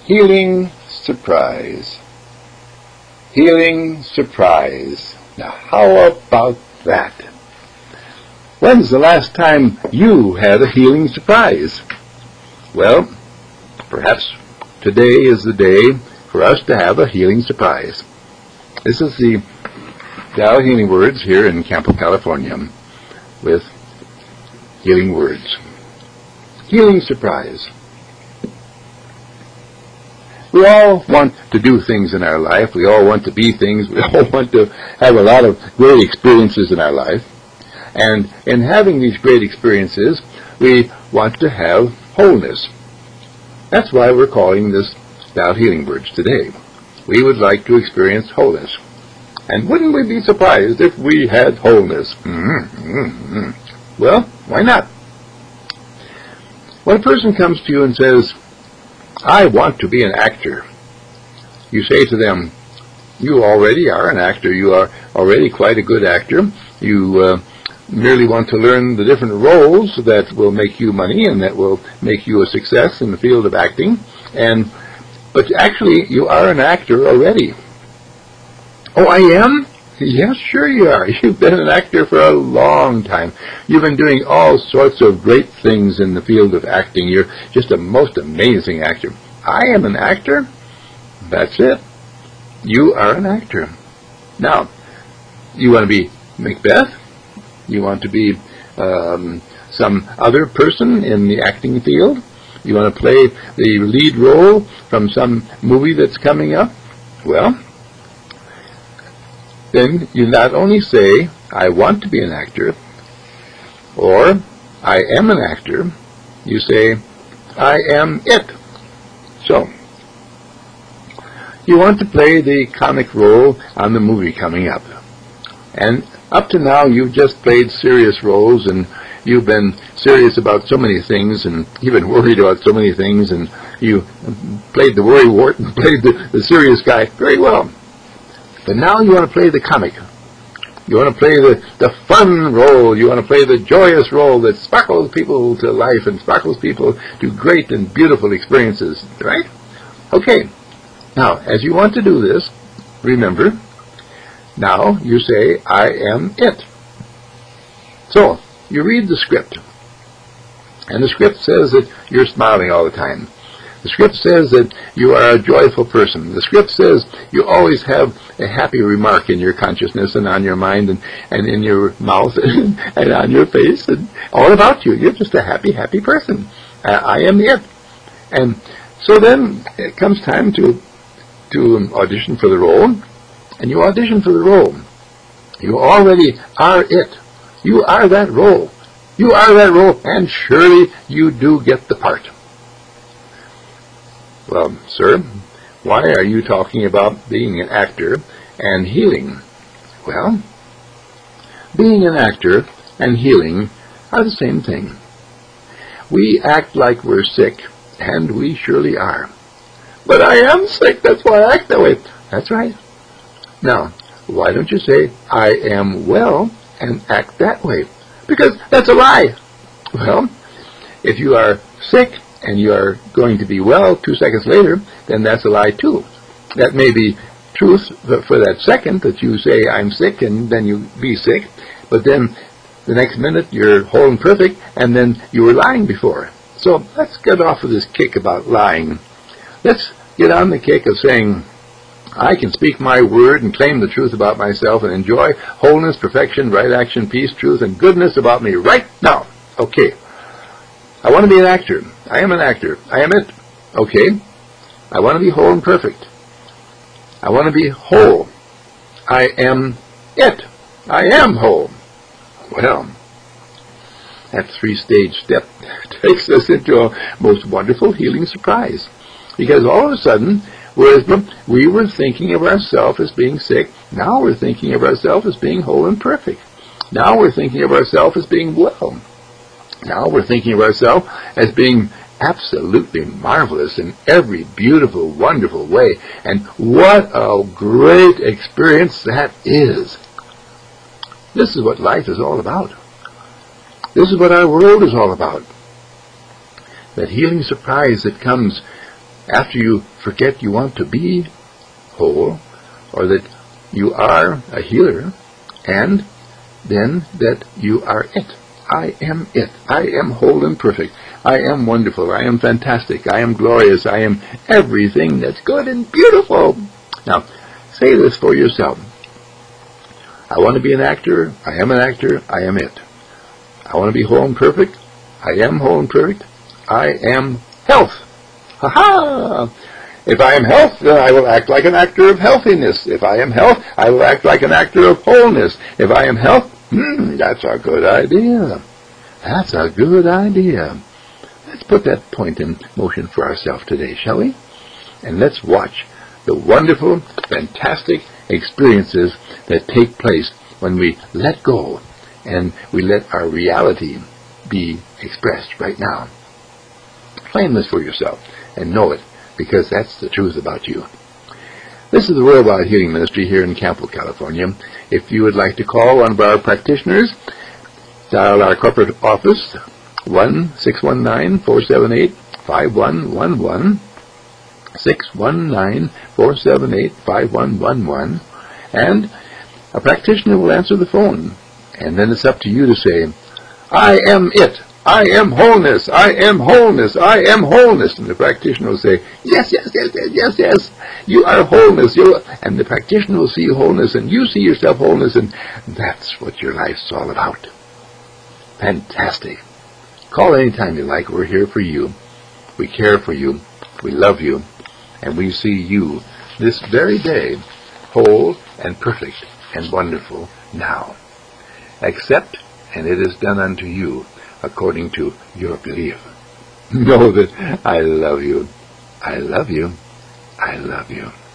Healing surprise. Healing surprise. Now, how about that? When's the last time you had a healing surprise? Well, perhaps today is the day for us to have a healing surprise. This is the Tao Healing Words here in Campo, California, with Healing Words. Healing surprise. We all want to do things in our life. We all want to be things. We all want to have a lot of great experiences in our life. And in having these great experiences, we want to have wholeness. That's why we're calling this Tao Healing Words today. We would like to experience wholeness. And wouldn't we be surprised if we had wholeness? Well, why not? When a person comes to you and says, I want to be an actor, you say to them, you already are an actor. You are already quite a good actor. You merely want to learn the different roles that will make you money and that will make you a success in the field of acting. But actually, you are an actor already. Oh, I am? Yes, sure you are. You've been an actor for a long time. You've been doing all sorts of great things in the field of acting. You're just a most amazing actor. I am an actor? That's it. You are an actor. Now, you want to be Macbeth? You want to be some other person in the acting field? You want to play the lead role from some movie that's coming up? Well, then you not only say, I want to be an actor, or I am an actor, you say, I am it. So, you want to play the comic role on the movie coming up. And up to now, you've just played serious roles, and you've been serious about so many things, and you've been worried about so many things, and you played the worrywart and played the serious guy very well. But now you want to play the comic. You want to play the fun role. You want to play the joyous role that sparkles people to life and sparkles people to great and beautiful experiences, right? Okay. Now, as you want to do this, remember, now you say, I am it. So, you read the script. And the script says that you're smiling all the time. The script says that you are a joyful person. The script says you always have a happy remark in your consciousness and on your mind and in your mouth and on your face and all about you. You're just a happy, happy person. I am it. And so then it comes time to audition for the role, and you audition for the role. You already are it. You are that role. You are that role, and surely you do get the part. Well, sir, why are you talking about being an actor and healing? Well, being an actor and healing are the same thing. We act like we're sick, and we surely are. But I am sick, that's why I act that way. That's right. Now, why don't you say, I am well, and act that way? Because that's a lie. Well, if you are sick, and you are going to be well 2 seconds later, then that's a lie too. That may be truth for that second that you say, I'm sick, and then you be sick, but then the next minute you're whole and perfect, and then you were lying before. So let's get off of this kick about lying. Let's get on the kick of saying, I can speak my word and claim the truth about myself and enjoy wholeness, perfection, right action, peace, truth, and goodness about me right now. Okay. I want to be an actor. I am an actor. I am it. Okay. I want to be whole and perfect. I want to be whole. I am it. I am whole. Well, that three-stage step takes us into a most wonderful healing surprise. Because all of a sudden, whereas we were thinking of ourselves as being sick, now we're thinking of ourselves as being whole and perfect. Now we're thinking of ourselves as being well. Now we're thinking of ourselves as being absolutely marvelous in every beautiful, wonderful way. And what a great experience that is. This is what life is all about. This is what our world is all about. That healing surprise that comes after you forget you want to be whole, or that you are a healer, and then that you are it. I am it. I am whole and perfect. I am wonderful. I am fantastic. I am glorious. I am everything that's good and beautiful. Now, say this for yourself. I want to be an actor. I am an actor. I am it. I want to be whole and perfect. I am whole and perfect. I am health. Ha-ha! If I am health, then I will act like an actor of healthiness. If I am health, I will act like an actor of wholeness. If I am health, that's a good idea. That's a good idea. Let's put that point in motion for ourselves today, shall we? And let's watch the wonderful, fantastic experiences that take place when we let go and we let our reality be expressed right now. Claim this for yourself and know it, because that's the truth about you. This is the Worldwide Healing Ministry here in Campo, California. If you would like to call one of our practitioners, dial our corporate office, 1-619-478-5111, 619-478-5111, and a practitioner will answer the phone. And then it's up to you to say, I am it. I am wholeness. I am wholeness. I am wholeness. And the practitioner will say, yes, yes, yes, yes, yes, yes. You are wholeness. And the practitioner will see wholeness, and you see yourself wholeness, and that's what your life's all about. Fantastic. Call anytime you like. We're here for you. We care for you. We love you. And we see you this very day, whole and perfect and wonderful now. Accept, and it is done unto you according to your belief. Know that I love you. I love you. I love you.